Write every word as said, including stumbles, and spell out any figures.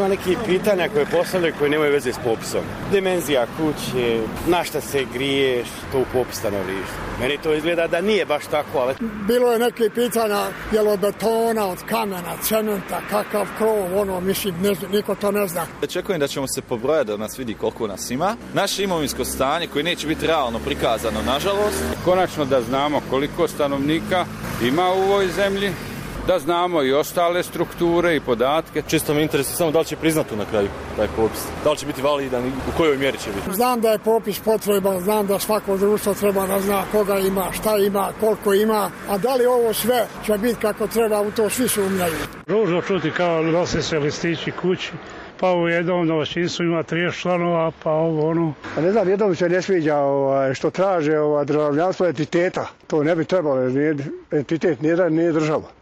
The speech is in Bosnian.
Ima nekih pitanja koje postavljaju koje nemaju veze s popisom. Dimenzija kuće, na šta se griješ, to u popis stanovništva. Meni to izgleda da nije baš tako, ali... Bilo je neke pitanja, je li od betona, od kamena, cementa, kakav krov, ono, mislim, ne, niko to ne zna. Očekujem da ćemo se pobrojati da nas vidi koliko nas ima. Naše imovinsko stanje koje neće biti realno prikazano, nažalost. Konačno da znamo koliko stanovnika ima u ovoj zemlji, da znamo i ostale strukture i podatke. Čisto me interesuje samo da li će priznati na kraju taj popis. Da li će biti validan i u kojoj mjeri će biti. Znam da je popis potreban, znam da svako društvo treba da zna koga ima, šta ima, koliko ima, a da li ovo sve će biti kako treba, u to svi sumnjaju. Ružno čuti kao nose se listići kući. Pa u jednom domaćinstvu ima trideset članova, pa ovo ono. A ne znam, jednom se ne sviđa ovaj, što traže ovaj, državljanstvo entiteta. To ne bi trebalo, jer entitet nije, nije država.